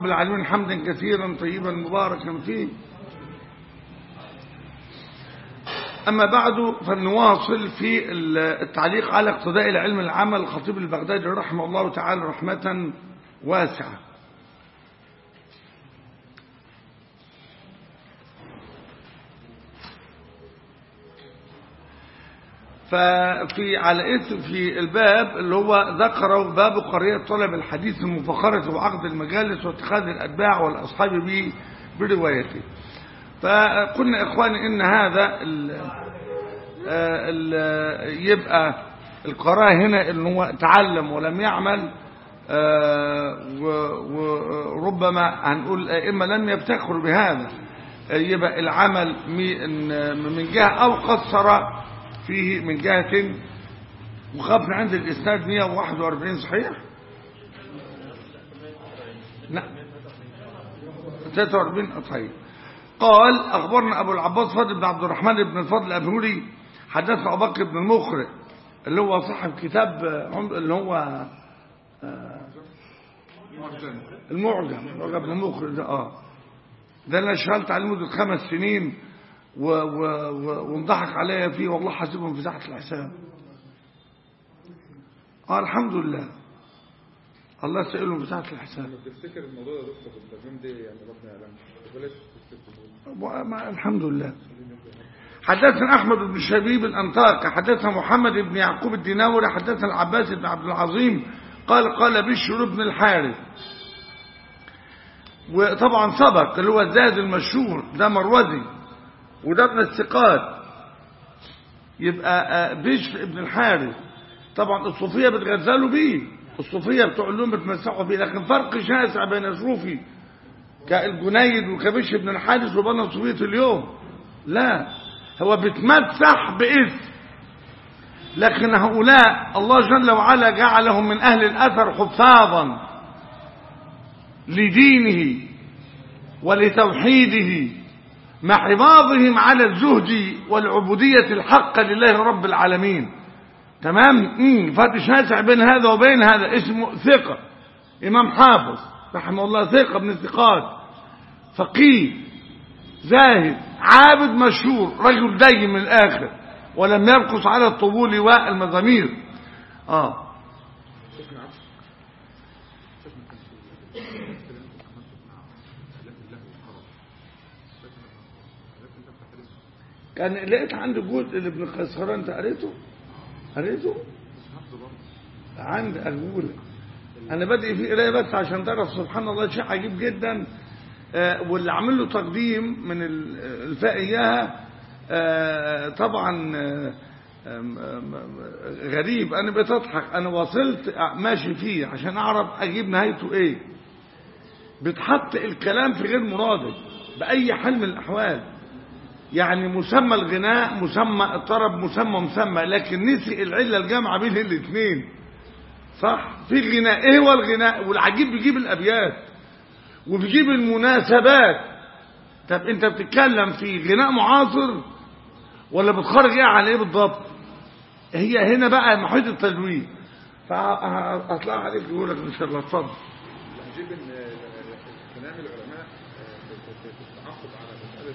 العالمين حمدا كثيرا طيبا مباركا فيه. أما بعد فلنواصل في التعليق على اقتضاء العلم العمل الخطيب البغدادي رحمه الله تعالى رحمة واسعة. ففي على اسم في الباب اللي هو ذكره باب قرية طلب الحديث المفخرة وعقد المجالس واتخاذ الأتباع والأصحاب به بروايته. فقلنا إخواني إن هذا يبقى القراءة هنا إن هو تعلم ولم يعمل، وربما هنقول إما لم يفتخر بهذا، يبقى العمل من جهة أو قصر فيه من جهة. وخافنا عند الإسناد 141 صحيح؟ لا 43 صحيح. قال أخبرنا أبو العباس فضل بن عبد الرحمن بن الفضل الأبنوري حدثنا أبو بكر بن المخرج اللي هو صاحب كتاب اللي هو المعجم بن المخرج ده أنا اشتغلت عليه مدة 5 سنين وانضحك عليا فيه، والله حاسبهم في تحت الحساب. الحمد لله الله سئلهم في تحت الحساب. تفتكر الموضوع ده دكتور الترجمه دي يعني ربنا يعلم بلاش تفتكر. الحمد لله. حدثنا احمد بن شبيب الانطاكي حدثنا محمد بن يعقوب الديناوري حدثنا العباس بن عبد العظيم قال بشر بن الحارث، وطبعا سبق اللي هو الزاهد المشهور ده مروزي وده ابن الثقات، يبقى بشر ابن الحارث. طبعا الصوفيه بتغزلوا بيه، الصوفيه بتوع اللون بتمسحوا بيه، لكن فرق شاسع بين صوفي كالجنيد وكبشر ابن الحارث وبين صوفيه اليوم. لا، هو بتمسح باسم، لكن هؤلاء الله جل وعلا جعلهم من اهل الاثر حفاظا لدينه ولتوحيده مع حفاظهم على الزهد والعبودية الحقة لله رب العالمين. تمام. فرق شاسع بين هذا وبين هذا. اسمه ثقة، إمام حافظ رحمه الله، ثقة من الثقات، فقيه زاهد عابد مشهور، رجل دين من الآخر ولم يرقص على الطبول والمزامير. كان لقيت عندي جزء لابن قيصر، انت قريته عند اقول انا بدأ في قرايه بس عشان تعرف سبحان الله شيء عجيب جدا. واللي عامل له تقديم من الفاء اياها طبعا غريب. انا بتضحك، انا وصلت ماشي فيه عشان اعرف اجيب نهايته ايه. بتحط الكلام في غير مراده باي حال من الاحوال، يعني مسمى الغناء مسمى الطرب مسمى، لكن نسي العله الجامعه بين الاثنين. صح، في غناء. ايه هو الغناء؟ والعجيب بيجيب الابيات وبيجيب المناسبات. طب انت بتتكلم في غناء معاصر ولا بتخرج ايه على ايه بالضبط؟ هي هنا بقى محيط التجويد. فاطلع عليك يقول لك ان شاء الله. اتفضل. العجيب ان كلام العلماء بالتعقب على مساله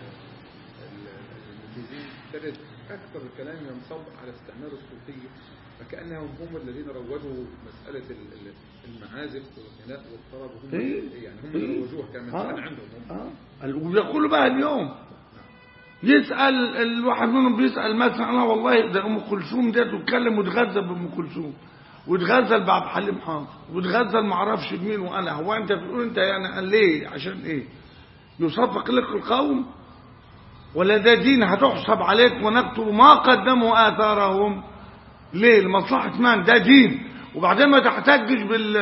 المجيزين ابتدت اكثر الكلام ينصب على استعمال الصوفيه، فكانهم هم الذين روجوا مساله المعازف والغناء والطرب، هم يعني هم اللي روجوها كمان عندهم. ويقولوا بقى اليوم يسال الواحد منهم بيسال مثلا انا والله ده ام كلثوم دي تتكلم وتغزل بام كلثوم وتغزل بعبد الحليم حافظ وتغزل ما اعرفش بمين، وانا هو انت بتقول انت يعني ليه؟ عشان ايه؟ يصفق لك القوم ولا ده دين هتحسب عليك ونكتب ما قدموا آثارهم؟ ليه؟ لمصلحة من؟ ده دين. وبعدين ما تحتجش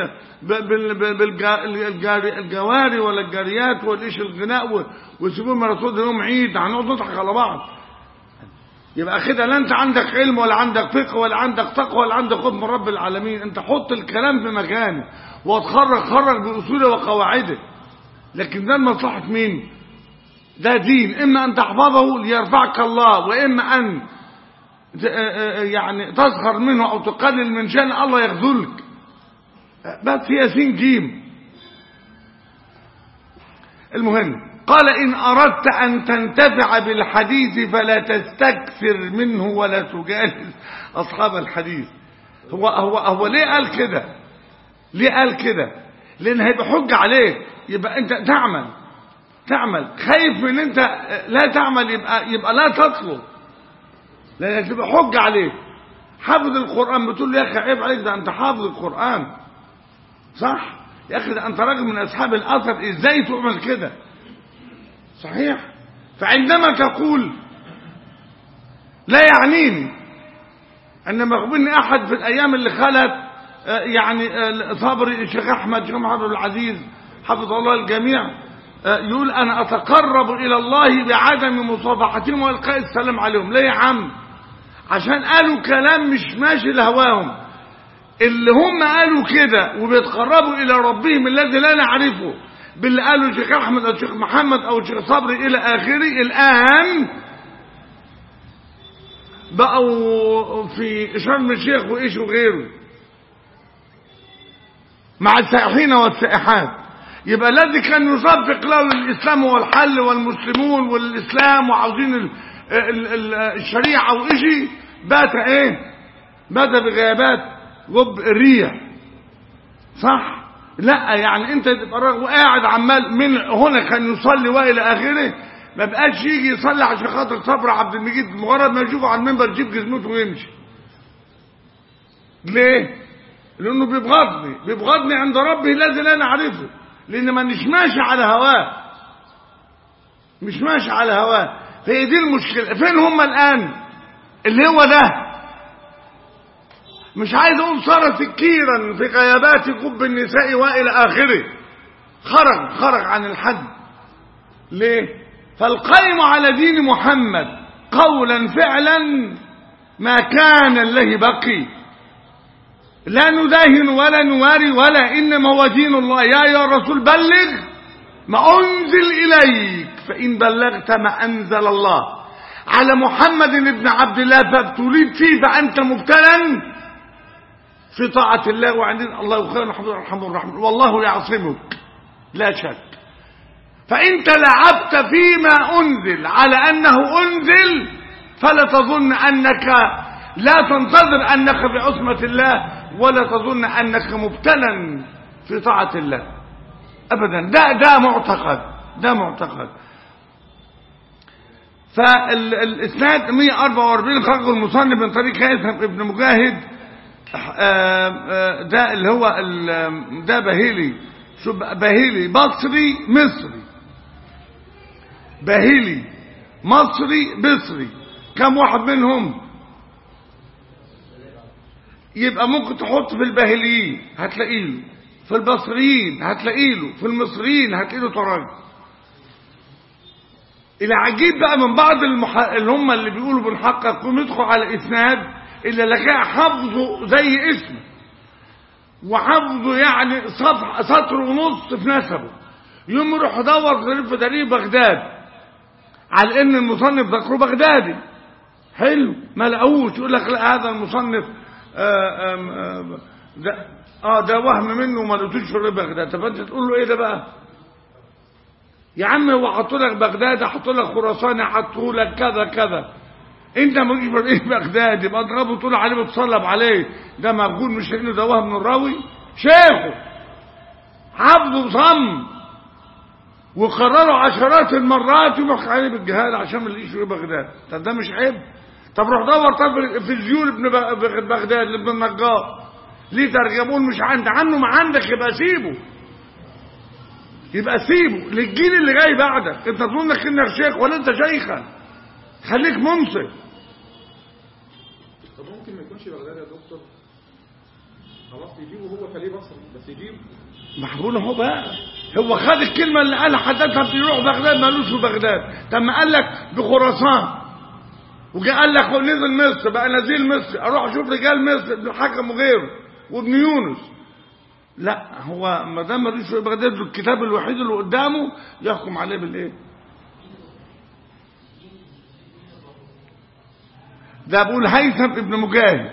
بالجواري ولا الجاريات والإيش الغناء ويسيبون مرسول يوم عيد هنقعد نضحك على بعض. يبقى كده لا انت عندك علم ولا عندك فقه ولا عندك تقوى ولا عندك خوف من رب العالمين. انت حط الكلام في مكانه وتخرج بأصوله وقواعده، لكن ده لمصلحة مين؟ ده دين. إما أن تحفظه ليرفعك الله، وإما أن يعني تسخر منه أو تقلل من شأن الله يخذلك. بس هي سين جيم. المهم قال إن أردت أن تنتفع بالحديث فلا تستكثر منه ولا تجالس أصحاب الحديث. هو ليه قال كده؟ ليه قال كده؟ لأن هيبقى حجة عليك، يبقى أنت تعمل خايف من أنت لا تعمل، يبقى لا تطلب، لأن هتبقى حجة عليك. حافظ القرآن بتقول له يا أخي عيب عليك، ده أنت حافظ القرآن صح يا أخي، ده أنت راجل من أصحاب الأثر، إزاي تعمل كده؟ صحيح. فعندما تقول لا يعنيني أن مغبني أحد في الأيام اللي خلت يعني صبري الشيخ أحمد الشيخ محمد العزيز حفظ الله الجميع يقول أنا أتقرب إلى الله بعدم مصافحتهم وإلقاء السلام عليهم. ليه يا عم؟ عشان قالوا كلام مش ماشي لهواهم. اللي هم قالوا كده وبيتقربوا إلى ربهم الذي لا نعرفه باللي قالوا الشيخ أحمد أو الشيخ محمد أو الشيخ صبري إلى آخره، الآن بقوا في شرم الشيخ وإيش وغيره مع السائحين والسائحات. يبقى الذي كان يصفق له الإسلام هو الحل والمسلمون والإسلام وعاوزين الشريعة وإشي، بات إيه؟ بات بغيابات غب الريح صح؟ لا يعني انت تبقى راجل وقاعد عمال من هنا كان يصلي والى اخره، ما بقاش يجي يصلي عشان خاطر صبر عبد المجيد، مجرد ما يشوفه على المنبر يجيب جزمته ويمشي. ليه؟ لانه بيبغضني عند ربي الذي لا نعرفه، لان ما مش ماشي على هواه، مش ماشي على هواه. فهي دي المشكله. فين هم الان؟ اللي هو ده مش عايز اقول صار سكيرا في غيابات قب النساء والى اخره، خرج عن الحد. ليه؟ فالقائم على دين محمد قولا فعلا ما كان الله بقي، لا نداهن ولا نواري ولا، انما هو دين الله. يا ايها الرسول بلغ ما انزل اليك، فان بلغت ما انزل الله على محمد بن عبد الله فابتليت فيه فانت مبتلى في طاعة الله، وعندنا الله خير الرحمن الرحيم والله يعصمك لا شك. فإن تلعبت فيما أنزل على أنه أنزل فلا تظن أنك لا تنتظر أنك في عصمة الله، ولا تظن أنك مبتلا في طاعة الله أبدا. ده معتقد. فالإسناد 144 خرج المصنف من طريق هيثم ابن مجاهد، ده اللي هو ده بهيلي بصري مصري، بهيلي مصري بصري. كم واحد منهم؟ يبقى ممكن تحط في الباهليين هتلاقيه، في البصريين هتلاقيه، في المصريين هتلاقيه تراجع. العجيب بقى من بعض اللي هم اللي بيقولوا بنحقق وندخل على اسناد إلا لقى حفظه زي اسمه، وحفظه يعني سطر ونص في نسبه، يوم يروح يدور في تاريخ بغداد على ان المصنف ذكره بغدادي حلو، ما لقوش، يقول لك لا هذا المصنف ده وهم منه وما لقيتوش في بغداد. طب انت تقول له ايه ده بقى يا عم؟ هو حط لك بغداد، حط لك خراسان، حط لك كذا كذا، انت ما تجيش في ايه بغداد يبقى اضربه طول عليه بتصلب عليه، ده مفقود مش انه ده وهم من الراوي. شيخه حفظه صم وقرروا عشرات المرات يبقى عليه بالجهاد عشان ما يلاقيش في بغداد. طب ده مش عيب؟ طب روح دور طب في الزيول ابن بغداد ابن النجار ليه ترجمون مش عنه ما عندك، يبقى سيبه للجيل اللي جاي بعدك. انت تظن انك شيخ ولا انت شيخا؟ خليك منصف. طب ممكن ما يكونش بغداد يا دكتور، خلاص يجيبه هو خليه بصري بس يجيبه محبول اهو بقى. هو خد الكلمه اللي قالها حدثها بيروح بغداد مالوش في بغداد. طب ما قال لك بخراسان وجاء قال لك نزل مصر بقى نزيل مصر، اروح اشوف رجال مصر ابن الحكم وغيره وابن يونس. لا هو ما دام مالوش في بغداد الكتاب الوحيد اللي قدامه يحكم عليه بالايه؟ ده بقول هيثم ابن مجاهد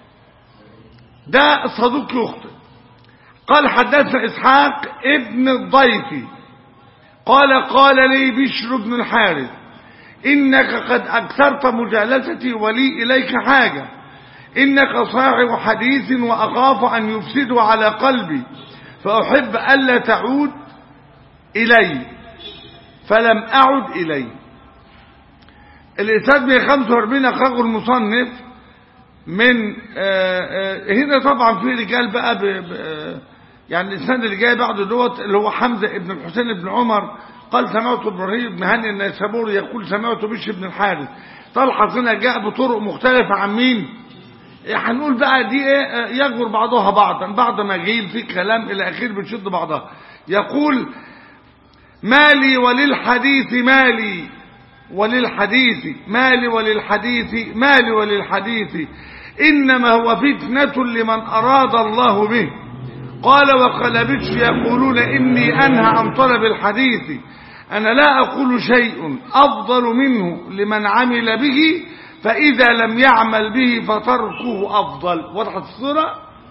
ده صدوق يخطئ. قال حدثنا إسحاق ابن الضيفي قال لي بشر بن الحارث إنك قد أكثرت مجالستي ولي إليك حاجة، إنك صاحب حديث وأخاف أن يفسدوا على قلبي فأحب ألا تعود إلي، فلم أعد إلي. الإسناد 145 أخرجه المصنف من هنا طبعا في رجال بقى يعني الإسناد اللي جاي بعده دوت اللي هو حمزة ابن الحسين بن عمر قال سمعت إبراهيم بن هاني النيسابوري يقول سمعت بشر بن الحارث. طلحة هنا جاء بطرق مختلفة عن مين؟ هنقول بقى دي يجبر بعضها بعضا بعد ما جيل في كلام إلى أخير بتشد بعضها. يقول مالي وللحديث مالي وللحديث مالي وللحديث مالي وللحديث إنما هو فتنة لمن أراد الله به. قال وقلبتش يقولون إني أنهى عن طلب الحديث، أنا لا أقول شيء أفضل منه لمن عمل به، فإذا لم يعمل به فتركه أفضل. وضحت الصورة؟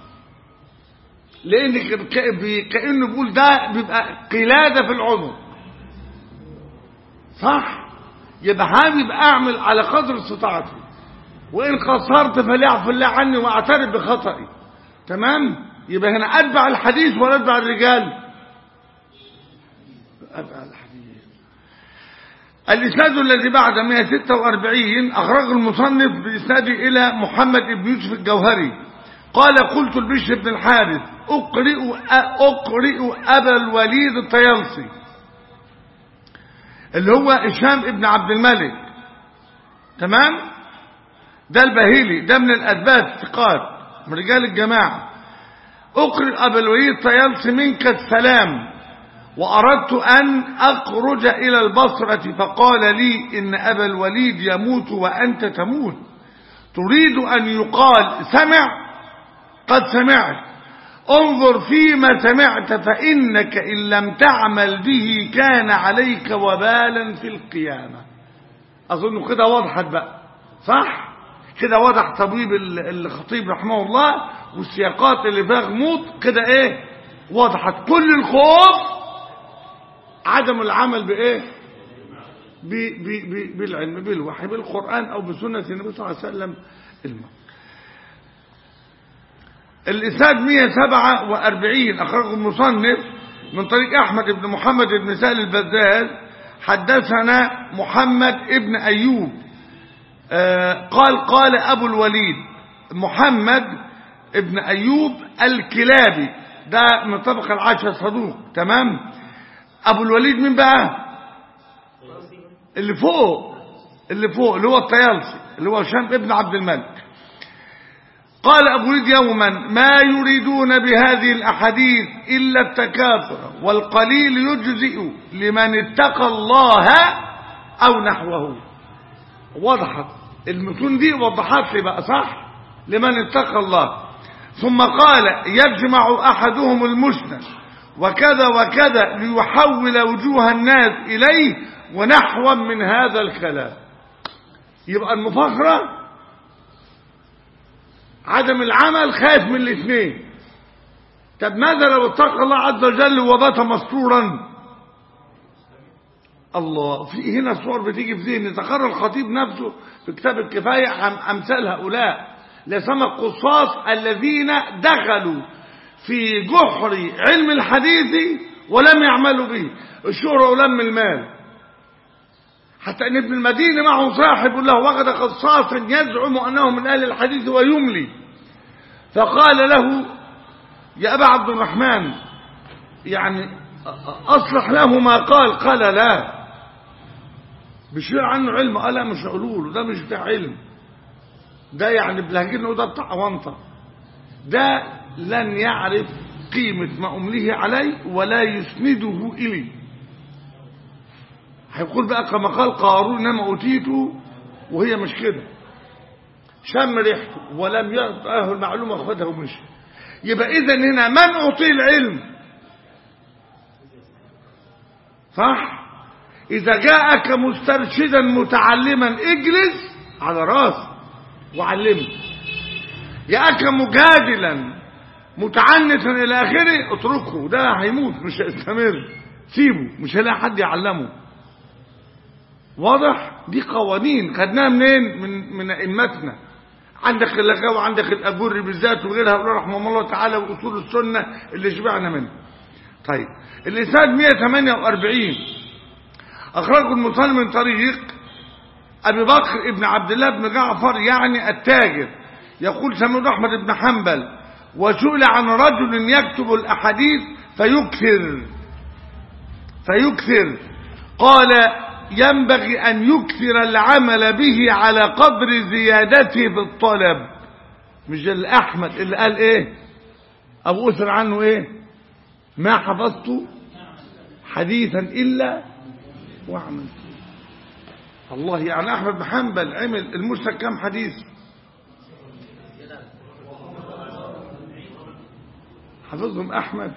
لأن كأنه بيقول ده بيبقى قلادة في العمر، صح؟ يبقى حابب أعمل على قدر استطاعتي، وإن قصرت فليعفو الله عني وأعترف بخطئي. تمام؟ يبقى هنا أتبع الحديث ولا أتبع الرجال؟ أتبع الحديث. الإسناد الذي بعد 146 أخرج المصنف بإسناده إلى محمد بن يوسف الجوهري قال قلت لبشر بن الحارث أقرئ أبا الوليد الطيالسي اللي هو هشام ابن عبد الملك، تمام؟ ده البهيلي، ده من الأثبات الثقات من رجال الجماعة. أقرئ أبا الوليد الطيالسي منك السلام، وأردت أن أخرج إلى البصرة فقال لي إن أبا الوليد يموت وأنت تموت، تريد أن يقال سمع؟ قد سمعت، انظر فيما سمعت فإنك إن لم تعمل به كان عليك وبالا في القيامة. أظن كده وضحت بقى، صح؟ كده وضح طبيب الخطيب رحمه الله، والسياقات اللي فيها غموض كده ايه وضحت. كل الخوف عدم العمل بايه؟ بالعلم، بالوحي، بالقرآن او بسنة النبي صلى الله عليه وسلم. الإسناد 147 أخرجه المصنف من طريق أحمد بن محمد بن سهل البزاز حدثنا محمد ابن أيوب قال أبو الوليد محمد ابن أيوب الكلابي، ده من طبقة العاشرة صدوق، تمام؟ أبو الوليد من بقى اللي فوق اللي هو الطيالسي اللي هو هشام ابن عبد الملك. قال أبو الوليد يوما ما يريدون بهذه الأحاديث إلا التكاثر والقليل يجزئ لمن اتقى الله أو نحوه. وضحت المتون دي، وضحت لي بقى، صح؟ لمن اتقى الله. ثم قال يجمع أحدهم المسند وكذا وكذا ليحول وجوه الناس إليه ونحوا من هذا الكلام. يبقى المفاخرة عدم العمل خايف من الاثنين. طب ماذا لو اتقى الله عز وجل وبات مستورا؟ الله، في هنا صور بتيجي في ذهني. ذكر الخطيب نفسه في كتاب الكفاية عن أمثال هؤلاء لسما القصاص الذين دخلوا في جحر علم الحديث ولم يعملوا به، الشهرة ولم المال. حتى ان ابن المديني معه صاحب له وجد قصاصا يزعم انه من اهل الحديث ويملي، فقال له يا ابا عبد الرحمن يعني اصلح له ما قال لا، بشير عنه علم. قال لا مش علول، ده مش بتاع علم، ده يعني بلهجتنا ده بتاع وانطه، ده لن يعرف قيمة ما أمليه عليه ولا يسنده إليه. هيقول بقى كما قال قارون انما أوتيته، وهي مش كده، شم ريحته ولم يعطيه المعلومة خدها ومشي. يبقى إذن هنا من أعطي العلم، صح؟ إذا جاءك مسترشدا متعلما اجلس على راسه وعلمه، جاءك مجادلا متعنتا إلى آخره اتركه، ده هيموت مش هيستمر. سيبه، مش هلاقي حد يعلمه. واضح؟ دي قوانين خدناها منين؟ من ائمتنا. عندك اللغاوي وعندك الأجوري بالذات وغيرها رحمه الله تعالى، وأصول السنة اللي شبعنا منها. طيب الإسناد 148 أخرجه المسلم من طريق أبي بكر ابن عبد الله بن جعفر يعني التاجر، يقول سمعت أحمد بن حنبل وسئل عن رجل يكتب الأحاديث فيكثر قال ينبغي أن يكثر العمل به على قدر زيادته في الطلب. مش الأحمد اللي قال إيه أبو أسر عنه إيه؟ ما حفظت حديثا إلا وعملت. الله، يعني أحمد بن حنبل عمل المسند كم حديث؟ حفظهم أحمد.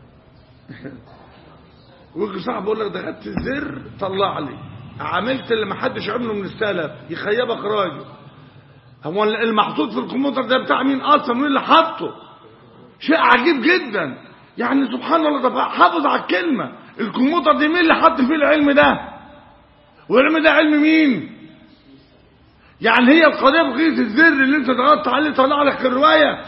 ويجي صاحب يقول لك ده خدت الزر طلع لي، عملت اللي ما حدش عمله من السلف، يخيبك راجل. هو المحطوط في الكمبيوتر ده بتاع مين اصلا؟ مين اللي حاطه؟ شيء عجيب جدا، يعني سبحان الله. ده حافظ على الكلمه. الكمبيوتر دي مين اللي حط فيه العلم ده؟ والعلم ده علم مين؟ يعني هي القضيه بقيس الزر اللي انت ضغطت عليه طلع لك الروايه.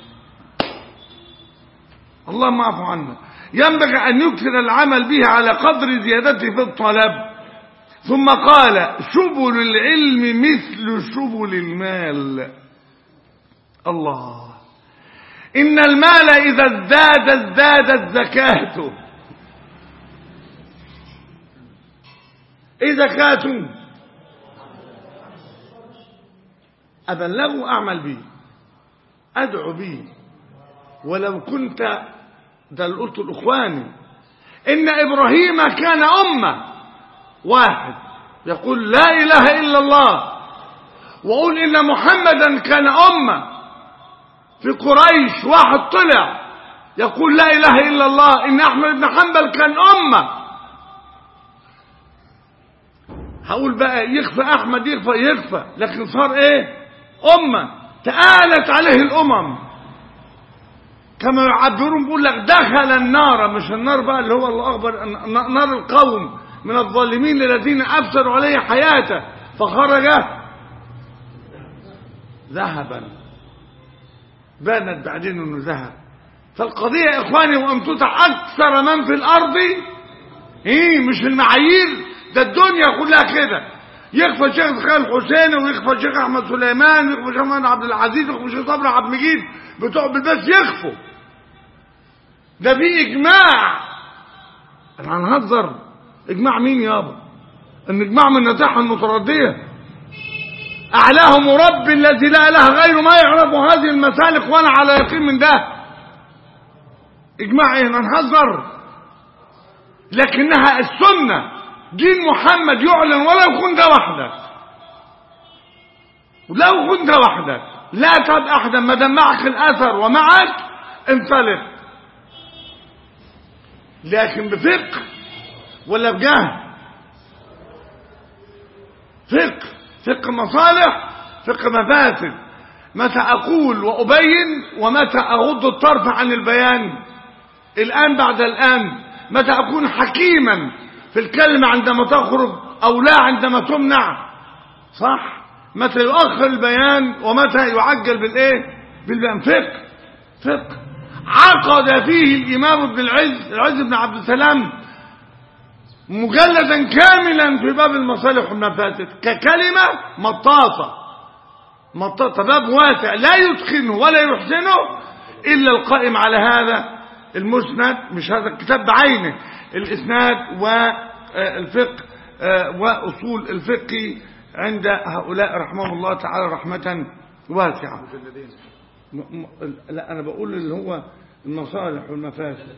اللهم اعفو عنا. ينبغي أن يكثر العمل به على قدر زيادته في الطلب. ثم قال سبل العلم مثل سبل المال. الله، إن المال إذا ازدادت زكاته. إيه زكاته؟ أبلغه أعمل به، أدعو به، ولو كنت ده اللي قلته لإخواني. إن إبراهيم كان أمة واحد يقول لا إله إلا الله، وقول إن محمدا كان أمة. في قريش واحد طلع يقول لا إله إلا الله. إن أحمد بن حنبل كان أمة. هقول بقى يخفى أحمد يخفى، لكن صار إيه؟ أمة تآلت عليه الأمم. كما يعبرون بيقول لك دخل النار، مش النار بقى اللي هو الله أكبر، نار القوم من الظالمين الذين أفسروا عليه حياته، فخرج ذهبا، بانت بعدين انه ذهب. فالقضية يا اخواني وان تطع اكثر من في الارض، مش المعايير ده، الدنيا كلها كده. يخفى الشيخ خالد حسين، ويخفى الشيخ احمد سليمان، ويخفى الشيخ محمد عبد العزيز، ويخفى الشيخ صبري عبد المجيد، بتوع بالبس يخفوا. ده في اجماع. انا هنهزر؟ اجماع مين يابا؟ ان اجماع من النتاحة المتردية. اعلاهم ربي الذي لا اله غيره ما يعرف هذه المسالك، وانا على يقين من ده. اجماع ايه؟ هنهزر؟ لكنها السنة، دين محمد يعلن ولو كنت وحدك، ولو كنت وحدك لا تهب احدا، ما دام معك الاثر ومعك انطلق. لكن بفقه ولا بجهل؟ فقه مصالح، فقه مفاسد. متى اقول وابين، ومتى اغض الطرف عن البيان، الان بعد الان. متى اكون حكيما في الكلمة عندما تخرج او لا عندما تمنع، صح؟ متى يؤخر البيان ومتى يعجل بالايه؟ بالبيان. فقه عقد فيه الامام ابن العز بن عبد السلام مجلدا كاملا في باب المصالح والمفاسد، ككلمة مطاطة، باب واسع لا يتقنه ولا يحسنه إلا القائم على هذا المسند، مش هذا الكتاب بعينه، الإسناد والفقه وأصول الفقه عند هؤلاء رحمه الله تعالى رحمة واسعة. لا أنا بقول اللي هو المصالح والمفاسد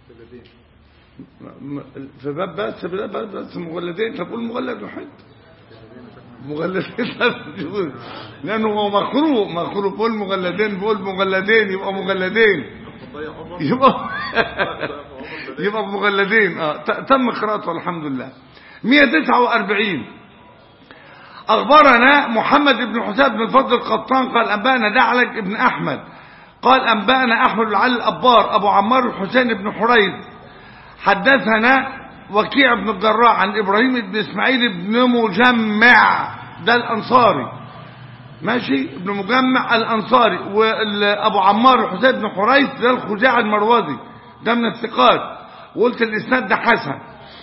في باب بس مغلدين. طب قول مغلد واحد، مغلدين لانه هو مخروق. بقول مغلدين يبقى مغلدين، يبقى مغلدين. تم قراءته الحمد لله. 149 اخبرنا محمد بن حسين بن الفضل القطان قال انبانا دعلك ابن احمد قال انبانا احمد بن علي الابار ابو عمار الحسين بن حريث حدثنا وكيع بن الجراح عن إبراهيم بن إسماعيل بن مجمع، ده الأنصاري ماشي، ابن مجمع الأنصاري. وأبو عمار حسين بن حريث ده الخزاعي المروزي، ده من الثقات، وقلت الإسناد ده حسن.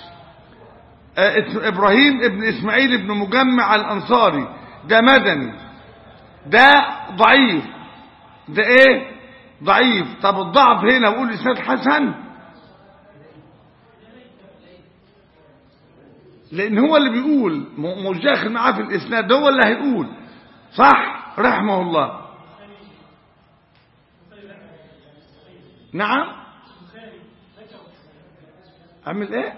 إبراهيم بن إسماعيل بن مجمع الأنصاري ده مدني، ده ضعيف، ده ايه ضعيف. طب الضعف هنا بقول الإسناد حسن لأن هو اللي بيقول، مش داخل معاه في الإسناد، ده هو اللي هيقول صح رحمه الله. نعم أعمل ايه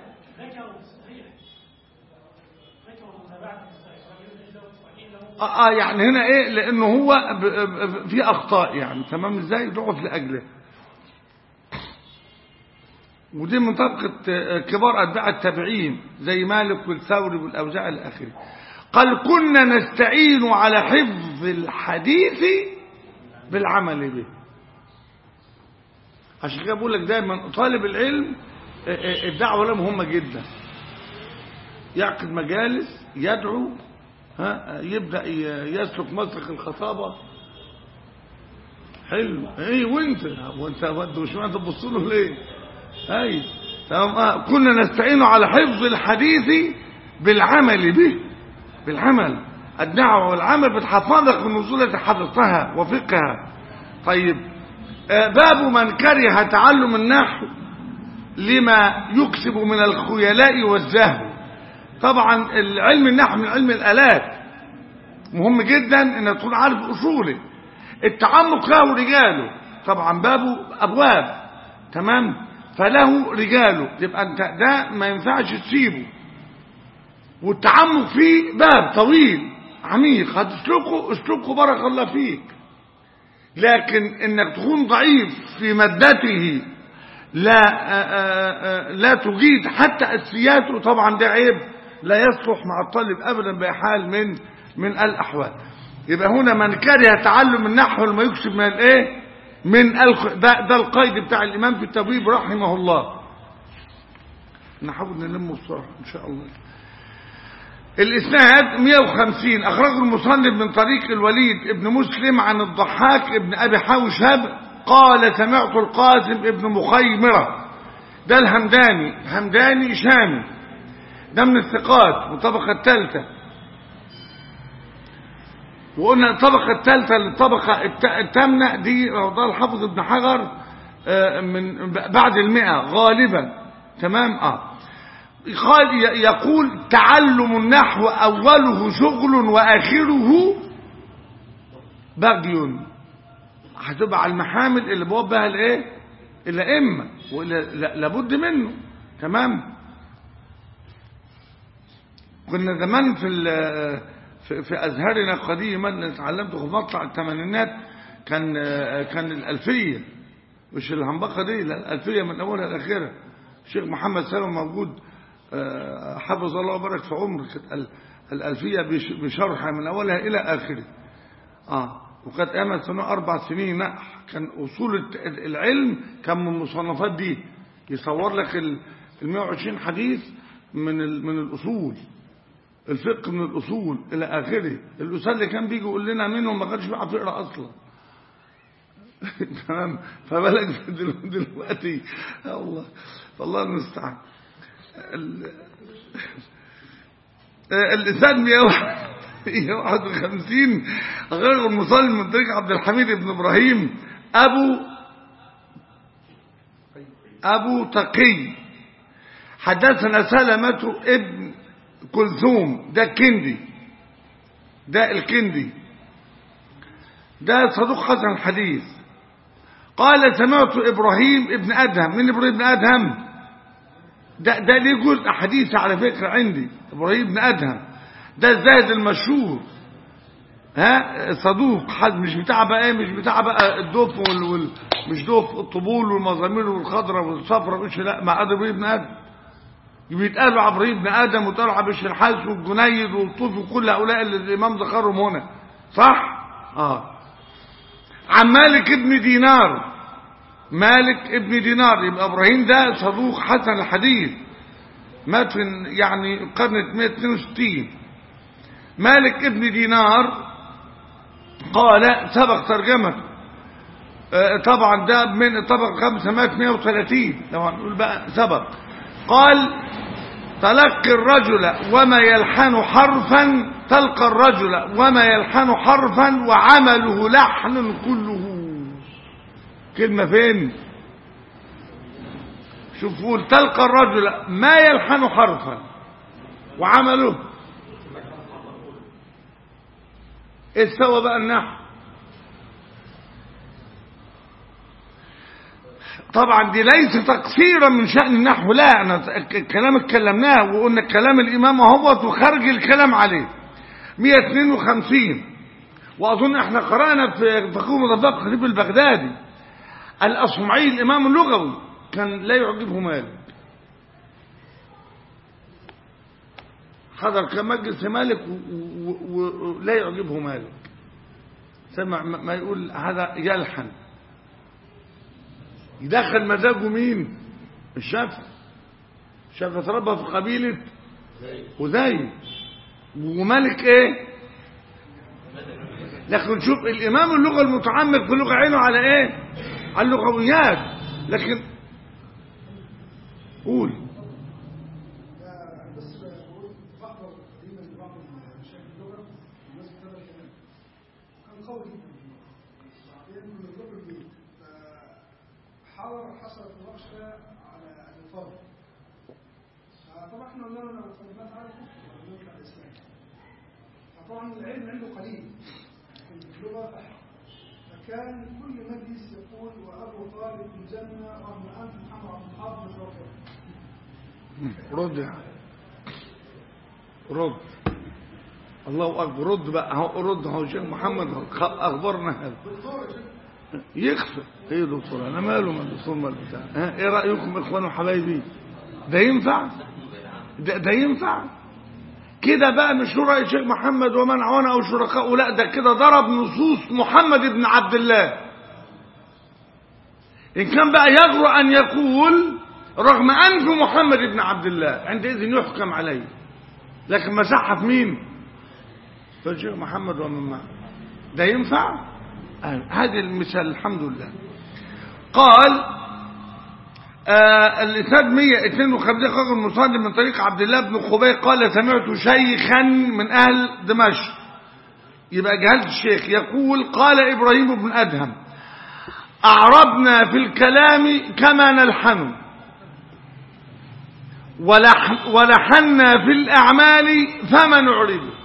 يعني هنا ايه، لانه هو في اخطاء يعني، تمام ازاي، ضعف لاجله. ودي من طبقة كبار اتباع التابعين زي مالك والثوري والاوزاعي الى اخره. قال كنا نستعين على حفظ الحديث بالعمل به. عشان كده بقول لك دايما طالب العلم الدعوه له مهمه جدا، يعقد مجالس، يدعو، يبدأ يسلك مسلك الخطابة. حلو ايه، وانت مش ما تبص له ليه؟ اي تمام. كنا نستعين على حفظ الحديث بالعمل به، بالعمل. الدعوة والعمل بتحفظك من النصوص التي حفظتها وفقها. طيب باب من كره تعلم النحو لما يكسب من الخيلاء والزهو. طبعا العلم النحو من علم الآلات، مهم جدا ان تكون عارف اصوله. التعمق له رجاله، طبعا بابه ابواب، تمام، فله رجاله، يبقى انت ده ما ينفعش تسيبه. والتعمق فيه باب طويل عميق، اسلكه بارك الله فيك. لكن انك تكون ضعيف في مادته، لا تجيد حتى اساسياته، طبعا ده عيب لا يصلح مع الطالب ابدا بحال من الاحوال. يبقى هنا من كره تعلم النحو لما يكسب من الايه، ده القيد بتاع الامام في التبويب رحمه الله. نحاول نلمه بسرعه ان شاء الله. الاسناد 150 اخرجه المصنف من طريق الوليد ابن مسلم عن الضحاك ابن ابي حوشب قال سمعت القاسم ابن مخيمره، ده همداني شامي، ده من الثقات والطبقة الثالثة. وقلنا الطبقة الثالثة للطبقة الثامنة دي روضها الحافظ ابن حجر من بعد 100 غالبا، تمام. يقول تعلم النحو أوله شغل وآخره بغي. هتبقى على المحامل اللي بوبها الايه الائمه، لابد منه، تمام. كنا زمان في ازهرنا قديما اتعلمت في مطلع الثمانينات، كان الالفيه، مش الهنبقه دي، الالفيه من اولها لاخرها. الشيخ محمد سالم موجود حفظ الله وبارك في عمره، كانت الالفيه بشرحها من اولها الى اخره. وقد قامت سنه 4 سنين نقح. كان اصول العلم كان من المصنفات دي، يصور لك ال 120 حديث من الاصول، الفقه من الاصول الى اخره. الاستاذ اللي كان بيجي يقول لنا منهم ما كانش بيعرف يقرا اصلا. تمام. فبالك دلوقتي الله المستعان. الإسناد 151 غير المصلي من طريق عبد الحميد بن إبراهيم أبو تقي حدثنا سلمة ابن كلثوم، ده الكندي، ده صدوق حسن الحديث. قال سمعت إبراهيم ابن أدهم. من إبراهيم ابن أدهم؟ ده ليه جزء حديث على فكرة عندي. إبراهيم ابن أدهم ده الزاهد المشهور، صدوق حد، مش بتاع بقى الدوف مش دوف الطبول والمزامير والخضرة والصفرة، مش لا، مع إبراهيم ابن أدهم بيتقالوا على إبراهيم ابن أدهم، وطلع بشر الحاج والجنيد والطوف وكل هؤلاء اللي الإمام ذكرهم هنا، صح؟ عن مالك ابن دينار، مالك ابن دينار، يبقى إبراهيم ده صدوق حسن الحديث، مات في يعني القرن 162. مالك ابن دينار قال سبق ترجمة، طبعا ده من الطبق 5 مات 130 لو هنقول بقى سبق. قال تلقي الرجل وما يلحن حرفا، تلقى الرجل وما يلحن حرفا وعمله لحن كله. كلمة فين؟ شوفوا تلقى الرجل ما يلحن حرفا وعمله ايه سوى بقى النحو. طبعا دي ليس تقصيرا من شأن النحو، لا، انا الكلام اتكلمناه وقلنا كلام الامام اهوت وخرج الكلام عليه 152. واظن احنا قرأنا في فقه مضبط خطيب البغدادي الأصمعي الامام اللغوي كان لا يعجبه مالك، حضر كمجلس مالك ولا يعجبه مالك، سمع ما يقول هذا يلحن، يدخل مزاجه مين؟ الشافعي. الشافعي اتربى في قبيلة وزي ومالك ايه؟ لكن شوف الامام اللغة المتعمق في اللغة عينه على ايه؟ على اللغويات. لكن قول حصلت مناقشه على الفاظ، فطبعا احنا قلنا لو كلمات على الكفر على الاسلام، فطبعا العلم عنده قليل في اللغه، فكان كل مجلس يقول وابو طالب من جنه رغم انف محمد بن حافظ رد رد الله اكبر، رد بقى، رد اهو شيخ محمد اخبرنا هذا يخفى. ايه دكتور انا ماله من الدكتور مال بتاع، ايه رايكم اخواني وحبايبي؟ ده ينفع؟ ده ينفع كده بقى؟ مش راي الشيخ محمد ومن عوانه او شركائه، لا ده كده ضرب نصوص محمد بن عبد الله. ان كان بقى يجرؤ ان يقول رغم انف محمد بن عبد الله عندئذ يحكم عليه، لكن مسحها في مين؟ في الشيخ محمد ومن معه. ده ينفع؟ هذا المثال الحمد لله. قال الإسناد 152 خرج المصنف من طريق عبد الله بن خبيب قال سمعت شيخا من أهل دمشق، يبقى جهلت الشيخ، يقول قال إبراهيم بن أدهم أعربنا في الكلام كما نلحن ولحنا في الأعمال فما نعربه.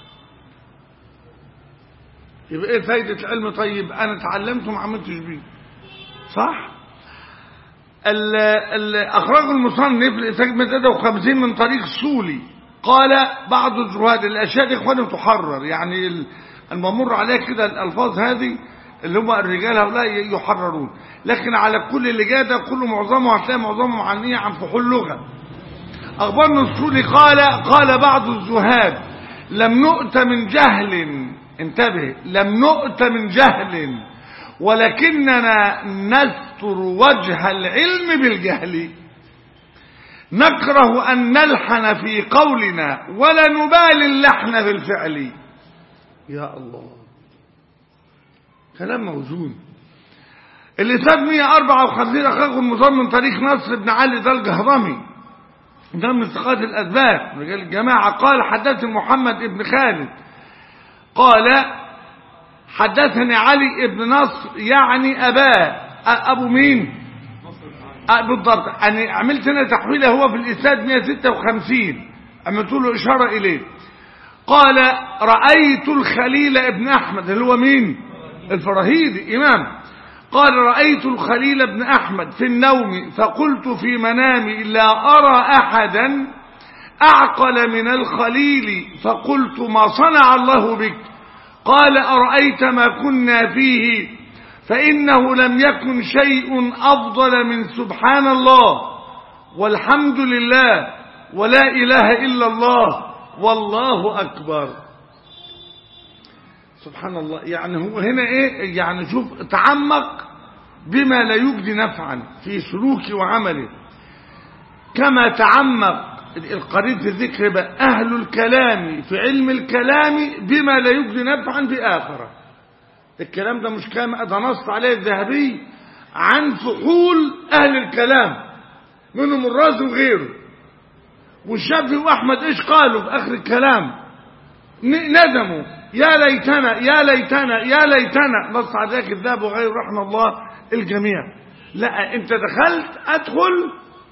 يبقى ايه فايدة العلم؟ طيب انا اتعلمته ما عملتش بيه، صح؟ اخرج المصنف الاسناد 153 من طريق سولي قال بعض الزهاد الاشياء دي اخواني تحرر، يعني الممر عليه كده الالفاظ هذه اللي هم الرجال هؤلاء يحررون، لكن على كل اللي جاء ده كله معظمه هتلاقي معظمه معنيه عن فحول لغه. اخبرنا السولي قال بعض الزهاد لم نؤت من جهل، انتبه، لم نؤت من جهل ولكننا نستر وجه العلم بالجهل، نكره أن نلحن في قولنا ولا نبالي اللحن في الفعل. يا الله كلام موزون. الإسناد 154 أخرجه المصنف من طريق نصر بن علي ذا الجهضمي، ده من ثقات الأثبات رجال الجماعة. قال حدثني محمد بن خالد قال حدثني علي بن نصر يعني أبو مين؟ بالضبط. أنا عملت هنا تحويله، هو في الإسناد 156 عملت له إشارة إليه. قال رأيت الخليل ابن أحمد اللي هو مين؟ الفراهيدي إمام. قال رأيت الخليل ابن أحمد في النوم فقلت في منامي لا أرى أحدا أعقل من الخليل فقلت ما صنع الله بك؟ قال أرأيت ما كنا فيه فإنه لم يكن شيء أفضل من سبحان الله والحمد لله ولا إله إلا الله والله أكبر. سبحان الله. يعني هو هنا إيه؟ يعني شوف تعمق بما لا يجدي نفعا في سلوكه وعمله، كما تعمق القريب في الذكر بقى أهل الكلام في علم الكلام بما لا يجدي نفعا في آخرة. الكلام ده مش كلام، ده نص عليه الذهبي عن فحول أهل الكلام منهم الرازي وغيره، والشافعي وأحمد إيش قالوا في آخر الكلام؟ ندموا، يا ليتنا يا ليتنا يا ليتنا. نص على ذلك الذهب وغيره رحمه الله الجميع. لا، أنت دخلت أدخل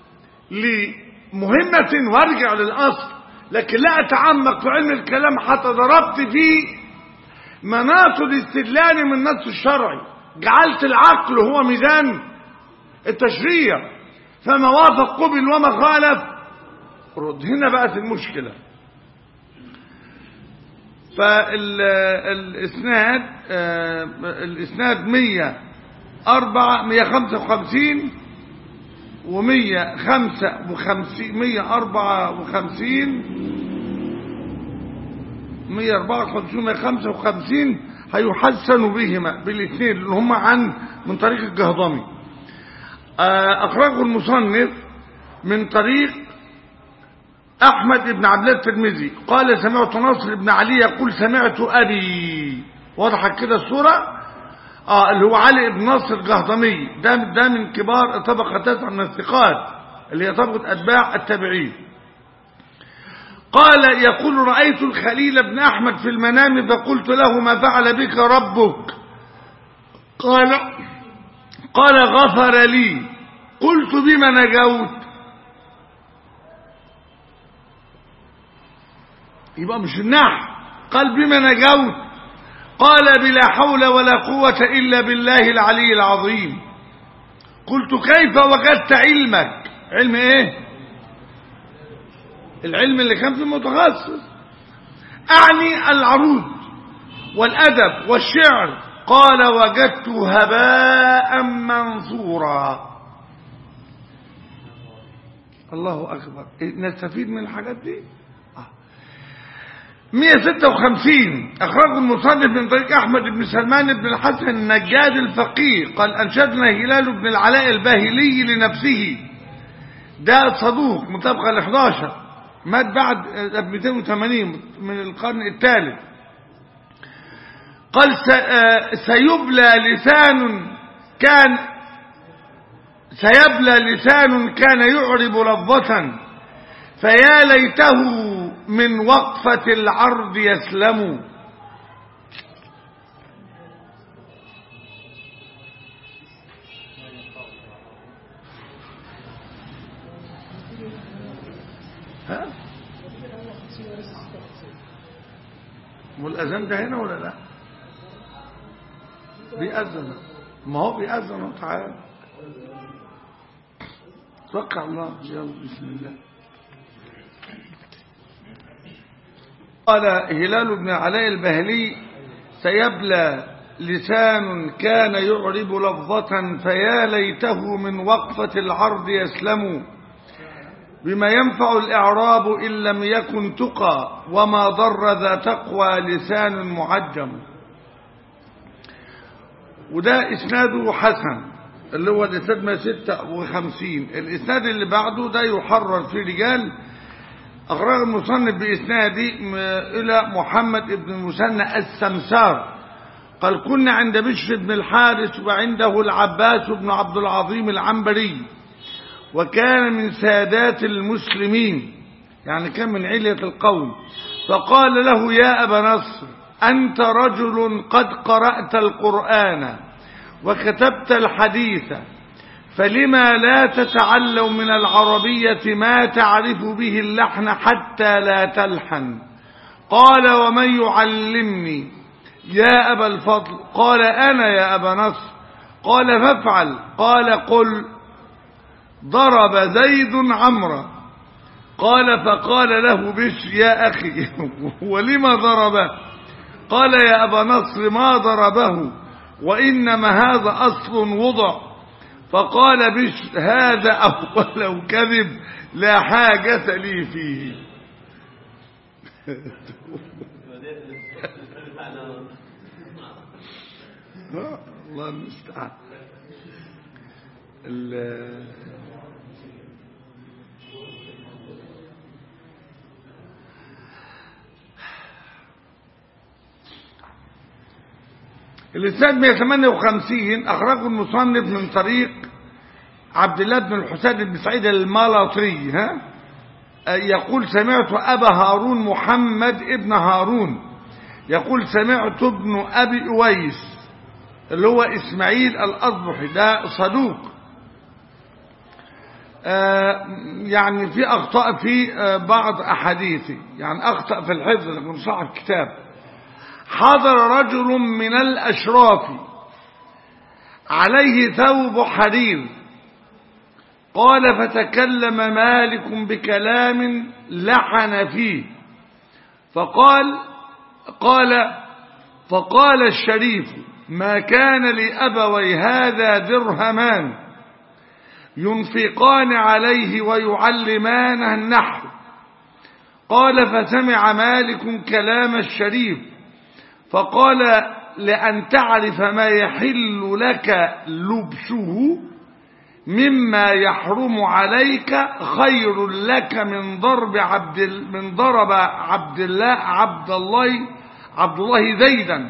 لمهمة وارجع للأصل، لكن لا أتعمق في علم الكلام حتى ضربت فيه مناط الاستدلال من النص الشرعي، جعلت العقل هو ميزان التشريع، فما وافق قبل وما خالف رد. هنا بقت المشكلة. فالإسناد 155 و155 154 155 هيحسن بهما بالاثنين اللي هم من طريق الجهضمي. أخرجه المصنف من طريق أحمد بن عبد الله الترمذي قال سمعت نصر بن علي يقول سمعت أبي. وضحت كده الصورة؟ اللي هو علي بن نصر الجهضمي، ده من كبار طبقة 9 من الثقات اللي هي طبقة أتباع التابعين. قال يقول رأيت الخليل بن أحمد في المنام فقلت له ما فعل بك ربك؟ قال غفر لي. قلت بما نجوت؟ يبقى مش النحو. قال بما نجوت؟ قال بلا حول ولا قوة إلا بالله العلي العظيم. قلت كيف وجدت علمك؟ علم ايه؟ العلم اللي كان في المتخصص، أعني العروض والأدب والشعر. قال وجدت هباء منثورا. الله أكبر. نستفيد من الحاجات دي. 156 أخرجه المصنف من طريق أحمد بن سلمان بن الحسن النجاد الفقيه قال أنشدنا هلال بن العلاء الباهلي لنفسه، ده صدوق من طبقة ال11، مات بعد 280 من القرن الثالث. قال سيبلى لسان كان يعرب لفظة فيا ليته من وقفة العرض يسلم. ها؟ والأذان ده هنا ولا لا؟ بيأذن، ما هو بيأذن. تعالى توكل الله. يلا بسم الله. قال هلال بن علاء البهلي سيبلى لسان كان يعرب لفظة فيا ليته من وقفة العرض يسلم، بما ينفع الإعراب إن لم يكن تقى وما ضر ذا تقوى لسان معجم. وده إسناده حسن اللي هو الإسناد 156. الإسناد اللي بعده ده يحرر في رجال. أخرج المصنف بإسناده إلى محمد بن المثنى السمسار قال كنا عند بشر بن الحارث وعنده العباس بن عبد العظيم العنبري وكان من سادات المسلمين، يعني كان من علية القوم. فقال له يا أبا نصر أنت رجل قد قرأت القرآن وكتبت الحديث، فلما لا تتعلم من العربية ما تعرف به اللحن حتى لا تلحن؟ قال ومن يعلمني يا أبا الفضل؟ قال أنا يا أبا نصر. قال فافعل. قال قل ضرب زيد عمرا. قال فقال له بشر يا أخي ولما ضربه؟ قال يا أبا نصر ما ضربه وإنما هذا أصل وضع. فقال بشر هذا أول كذب لا حاجة لي فيه. الله المستعان. الإسناد 158 أخرجه المصنف من طريق عبد الله بن الحسين بن سعيد الملاطري يقول سمعت أبا هارون محمد ابن هارون يقول سمعت ابن أبي أويس اللي هو إسماعيل الأصبحي ده صدوق يعني في أخطاء في بعض أحاديثه يعني أخطأ في الحفظ لكن صاحب كتاب حضر رجل من الأشراف عليه ثوب حرير قال فتكلم مالك بكلام لحن فيه فقال الشريف ما كان لأبوي هذا درهمان ينفقان عليه ويعلمانه النحو قال فسمع مالك كلام الشريف فقال لأن تعرف ما يحل لك لبسه مما يحرم عليك خير لك من ضرب عبد الله زيدا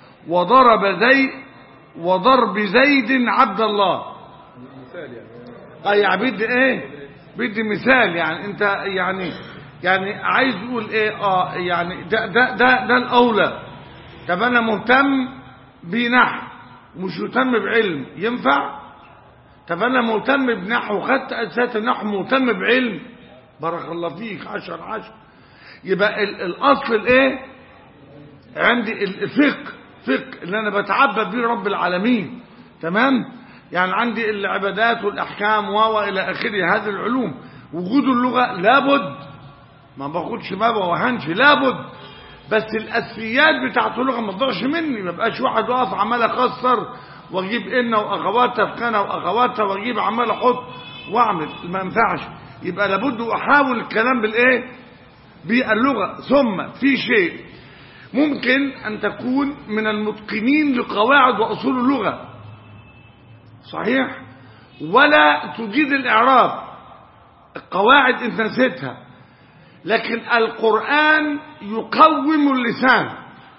وضرب زيد عبد الله. مثال يعني بدي ايه بدي مثال يعني انت يعني عايز تقول ايه يعني ده الاولى. طب انا مهتم بنحو مش مهتم بعلم ينفع؟ طب انا مهتم بنحو خدت اساسات النحو مهتم بعلم بارك الله فيك 10 يبقى الاصل الايه عندي الفقه اللي انا بتعبد به رب العالمين تمام يعني عندي العبادات والاحكام والى اخره هذه العلوم وجود اللغه لابد ما باخدش ما بوهنش لابد بس الاساسيات بتاعت اللغه ما تضيعش مني ما بقاش واحد واقف عمال اكسر واجيب ان واخواتها في كنا واخواتها واجيب عمال احط واعمل ما ينفعش يبقى لابد احاول الكلام بالايه باللغه. ثم في شيء ممكن ان تكون من المتقنين لقواعد واصول اللغه صحيح ولا تجيد الاعراب القواعد انت نسيتها لكن القرآن يقوم اللسان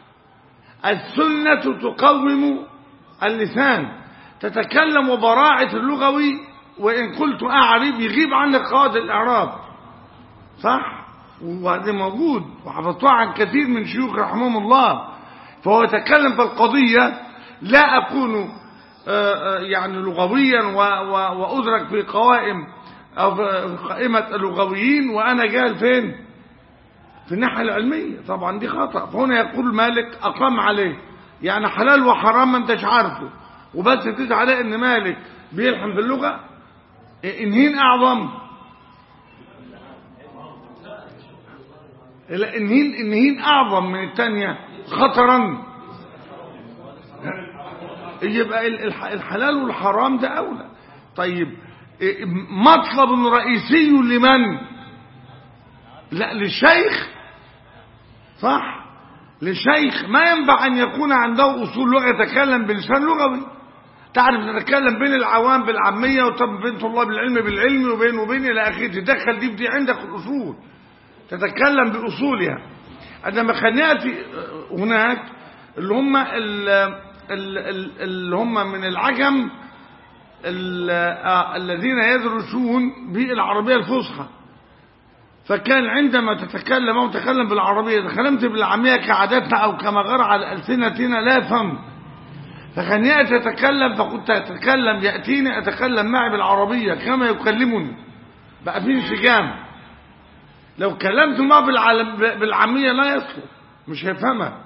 السنة تقوم اللسان تتكلم وبراعة اللغوي وإن قلت أعرب يغيب عنك قواعد الإعراب صح وهذا موجود وحفظتها عن كثير من شيوخ رحمهم الله فهو يتكلم في القضية لا أكون يعني لغويا وأدرك في قوائم أو في قائمة اللغويين وأنا جاهل فين في الناحية العلمية طبعا دي خطأ. فهنا يقول مالك أقام عليه يعني حلال وحرام ما انتش عارفه وبس تدعي عليه ان مالك بيلحم في اللغة انهين أعظم انهين أعظم من الثانية خطرا يبقى الحلال والحرام ده أولى. طيب مطلب رئيسي لمن لا للشيخ صح للشيخ ما ينفع أن يكون عنده أصول لغة يتكلم بلسان لغوي تعرف تتكلم بين العوام بالعامية وبين طلاب العلم بالعلم وبين إلى آخره تدخل دي عندك الأصول تتكلم بأصولها. عندما خناتي هناك اللي هم من العجم الذين يدرسون بالعربية الفصحى فكان عندما تتكلم أو تتكلم بالعربية تكلمت بالعامية كعادتنا أو كما غير على ألسنتنا لا فهم فكان يأتي يتكلم فكنت أتكلم يأتيني أتكلم معي بالعربية كما يكلمني بقى في انسجام لو كلمت معه بالعامية لا يصلح مش هيفهمها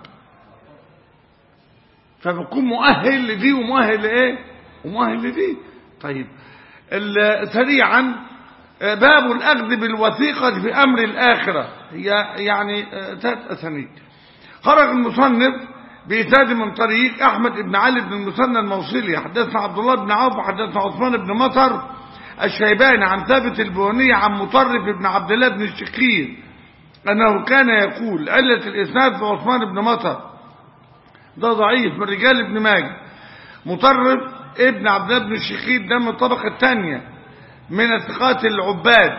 فبكون مؤهل لدي ومؤهل لإيه ومؤهل لدي. طيب سريعا باب الأخذ بالوثيقة في أمر الآخرة هي يعني 3 أسانيد. خرج المصنف بإسناد من طريق أحمد بن علي بن المثنى الموصلي حدثنا عبد الله بن عوف حدثنا عثمان بن مطر الشيباني عن ثابت البهني عن مطرف بن عبد الله بن الشقيق أنه كان يقول علة الإسناد في عثمان بن مطر ده ضعيف من رجال ابن ماجه مطرف ابن عبد الله بن الشخير ده من الطبقة الثانية من الثقات العباد،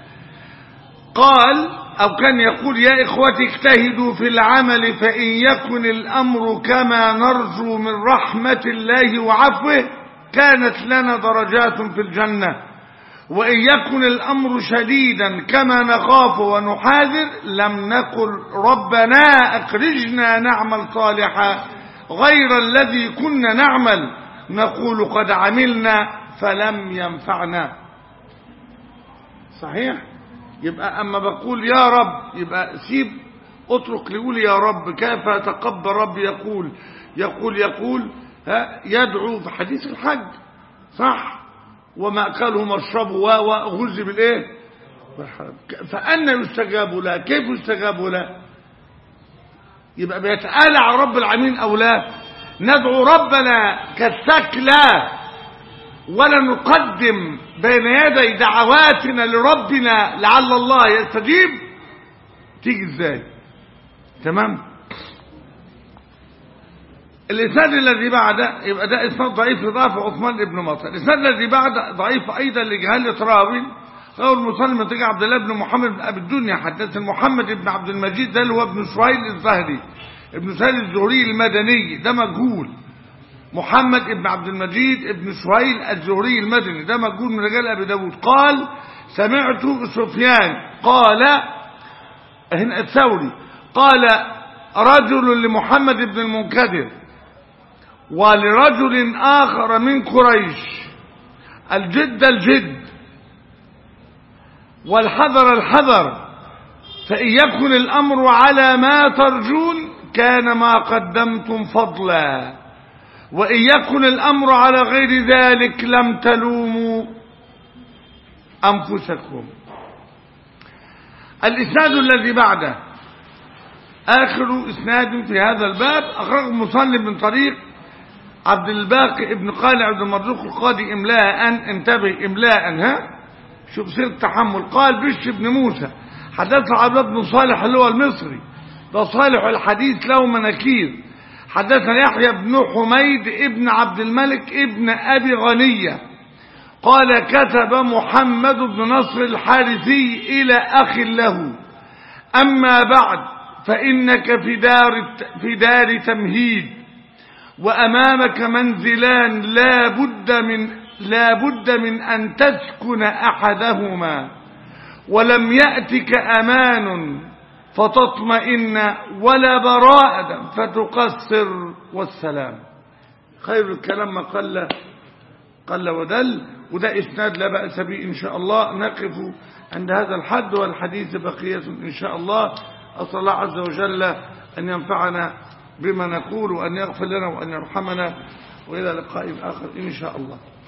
قال أو كان يقول: يا إخوتي اجتهدوا في العمل، فإن يكن الأمر كما نرجو من رحمة الله وعفوه كانت لنا درجات في الجنة، وإن يكن الأمر شديدا كما نخاف ونحاذر لم نقل ربنا أخرجنا نعمل صالحا غير الذي كنا نعمل، نقول قد عملنا فلم ينفعنا. صحيح؟ يبقى أما بقول يا رب يبقى سيب اترك ليقول يا رب. كيف تقبل رب؟ يقول يدعو في حديث الحج، صح؟ وما أكله مشربه وغزي بالإيه؟ فأنا يستجاب له؟ كيف يستجاب له؟ يبقى بيتآلى على رب العالمين أو لا؟ ندعو ربنا كالثكلى ولا نقدم بين يدي دعواتنا لربنا لعل الله يستجيب؟ تيجي ازاي؟ تمام. الإسناد الذي بعده يبقى ده إسناد ضعيف لضعف عثمان بن مطر. الإسناد الذي بعده ضعيف أيضا لجهالة راوي. قول مسلم تجي عبد الله بن محمد بن أبي الدنيا حدثنا محمد بن عبد المجيد، ده اللي هو ابن سهيل الزهري، ابن سهيل الزهري المدني، ده مجهول. محمد بن عبد المجيد ابن سهيل الزهري المدني، ده مجهول من رجال أبي داود. قال: سمعت سفيان قال هنا الثوري قال رجل لمحمد بن المنكدر ولرجل آخر من قريش: الجد الجد والحذر الحذر، فإن يكن الأمر على ما ترجون كان ما قدمتم فضلا، وإن يكن الأمر على غير ذلك لم تلوموا أنفسكم. الإسناد الذي بعده آخر إسناد في هذا الباب، أخرجه مسلم من طريق عبد الباقي ابن قال عبد المرزوق القاضي إملاء، انتبه إملاء، شوف سير التحمل. قال بش بن موسى حدثنا عبد الله بن صالح اللي هو المصري، ده صالح الحديث له مناكير. حدثنا يحيى بن حميد ابن عبد الملك ابن أبي غنية قال: كتب محمد بن نصر الحارثي إلى أخ له: أما بعد فإنك في دار تمهيد، وأمامك منزلان لا بد من أن تسكن أحدهما، ولم يأتك أمان فتطمئن، ولا براءة فتقصر، والسلام. خير الكلام ما قل ودل. وده إسناد لا بأس به إن شاء الله. نقف عند هذا الحد، والحديث بقية إن شاء الله. أسأل الله عز وجل أن ينفعنا بما نقول، وأن يغفر لنا وأن يرحمنا، وإلى لقاء آخر إن شاء الله.